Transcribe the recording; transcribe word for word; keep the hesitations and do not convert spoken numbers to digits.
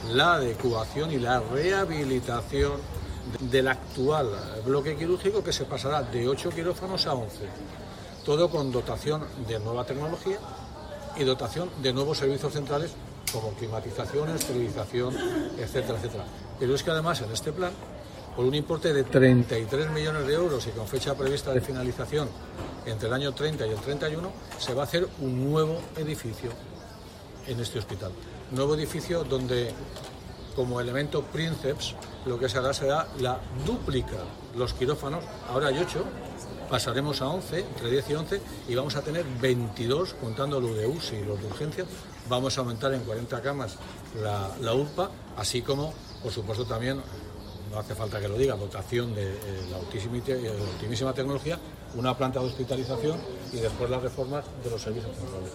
la adecuación y la rehabilitación del actual bloque quirúrgico, que se pasará de ocho quirófanos a once. Todo con dotación de nueva tecnología y dotación de nuevos servicios centrales como climatización, esterilización, etcétera, etcétera. Pero es que además en este plan, por un importe de treinta y tres millones de euros y con fecha prevista de finalización entre el año treinta y el treinta y uno, se va a hacer un nuevo edificio en este hospital. Nuevo edificio donde, como elemento prínceps, lo que se hará será la dúplica. Los quirófanos, ahora hay ocho, pasaremos a once, entre diez y once, y vamos a tener veintidós, contando lo de U C I y los de urgencias. Vamos a aumentar en cuarenta camas la, la U R P A, así como, por supuesto, también, no hace falta que lo diga, dotación de eh, la ultimísima tecnología, una planta de hospitalización y después las reformas de los servicios centrales.